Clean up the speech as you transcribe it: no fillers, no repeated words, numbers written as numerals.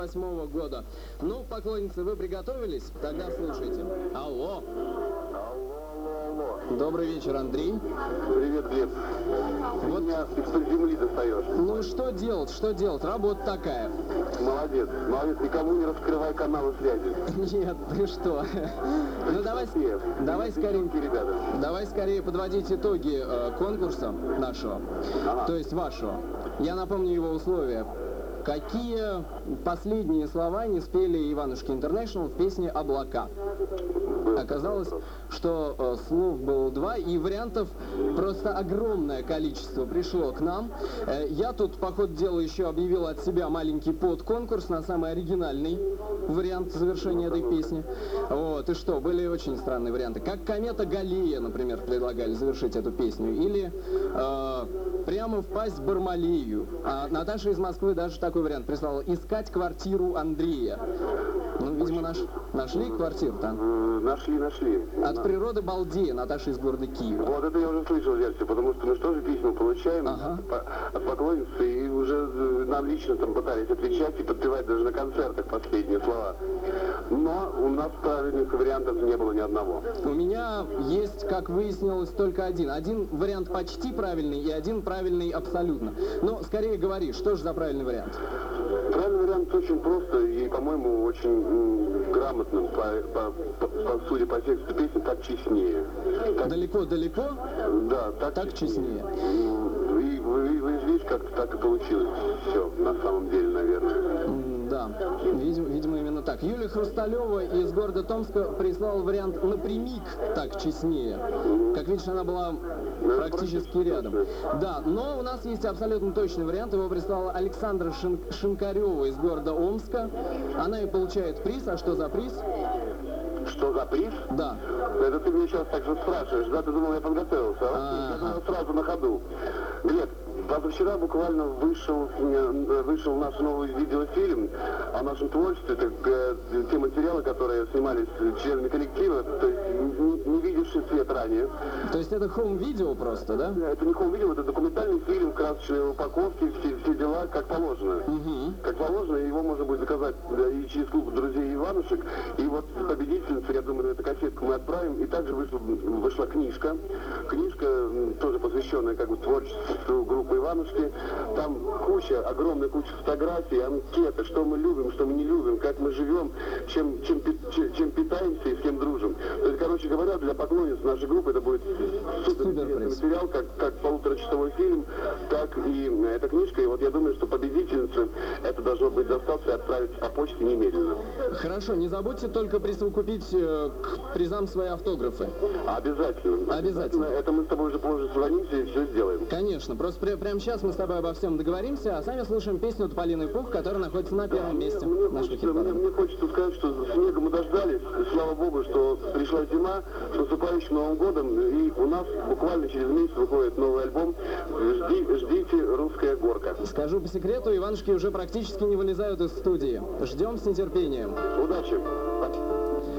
2008 года. Ну, поклонницы, вы приготовились? Тогда слушайте. Алло. Алло. Добрый вечер, Андрей. Привет, Глеб. Ты Вот. меня из-под земли достаешь. Ну, что делать? Что делать? Работа такая. Молодец. Молодец. Никому не раскрывай каналы связи. Нет, ты что? Ну, давай скорее подводить итоги конкурса нашего, то есть вашего. Я напомню его условия. Какие последние слова не спели Иванушки Интернешнл в песне «Облака»? Оказалось, что слов было два, и вариантов просто огромное количество пришло к нам. Я тут, по ходу дела, еще объявил от себя маленький подконкурс на самый оригинальный вариант завершения этой песни. Вот, и что, были очень странные варианты. Как «Комета Галлея», например, предлагали завершить эту песню. Или «Прямо впасть в Бармалею». А Наташа из Москвы даже такой вариант прислала: «Искать квартиру Андрея». Ну, видимо, нашли квартиру-то. Нашли. От природы балдея, Наташа из города Киева. Вот это я уже слышал версию, потому что мы что же письма получаем от поклонницы, и уже нам лично там пытались отвечать и подпевать даже на концертах последние слова. Но у нас правильных вариантов не было ни одного. У меня есть, как выяснилось, только один. Один вариант почти правильный и один правильный абсолютно. Но скорее говори, что же за правильный вариант? Правильный вариант очень просто и, по-моему, очень грамотно, судя по тексту песни, так честнее. Далеко-далеко? Да, так честнее. И вы видите, как так и получилось все, на самом деле, наверное. Да, видимо, именно так. Юлия Хрусталева из города Томска прислала вариант «напрямик так честнее». Как видишь, она была практически рядом. Да, но у нас есть абсолютно точный вариант. Его прислала Александра Шинкарева из города Омска. Она и получает приз. А что за приз? Что за приз? Да. Это ты мне сейчас так же спрашиваешь, да? Ты думал, я подготовился? Я думал, сразу на ходу. Глеб, позавчера буквально вышел наш новый видеофильм о нашем творчестве. Это те материалы, которые снимались членами коллектива, то есть не видевший свет ранее. То есть это хоум-видео просто, да? Это не хоум-видео, это документальный фильм, красочные упаковки, все дела, как положено. Как положено, его можно будет заказать и через клуб друзей Иванушек. И вот победительница, я думаю, эту кассетку мы отправим. И также вышла книжка. Книжка, тоже посвященная как бы творчеству группы Иванушки. Там огромная куча фотографий, анкеты, что мы любим, что мы не любим, как мы живем, чем питаемся и с кем дружим. То есть, короче говоря, для поклонниц нашей группы это будет супер интересный материал, как полуторачасовой фильм, так и эта книжка. И вот я думаю, что победительнице это должно быть достаточно и отправить по почте немедленно. Хорошо, не забудьте только присовокупить к призам свои автографы. Обязательно. Это мы с тобой уже позже звонимся и все сделаем. Конечно, просто прямо сейчас мы с тобой обо всем договоримся, а сами слушаем песню от Полины Пух, которая находится на первом месте. Мне хочется сказать, что снега мы дождались. Слава Богу, что пришла зима. С наступающим Новым годом. И у нас буквально через месяц выходит новый альбом. Ждите «Русская горка». Скажу по секрету, Иванушки уже практически не вылезают из студии. Ждем с нетерпением. Удачи!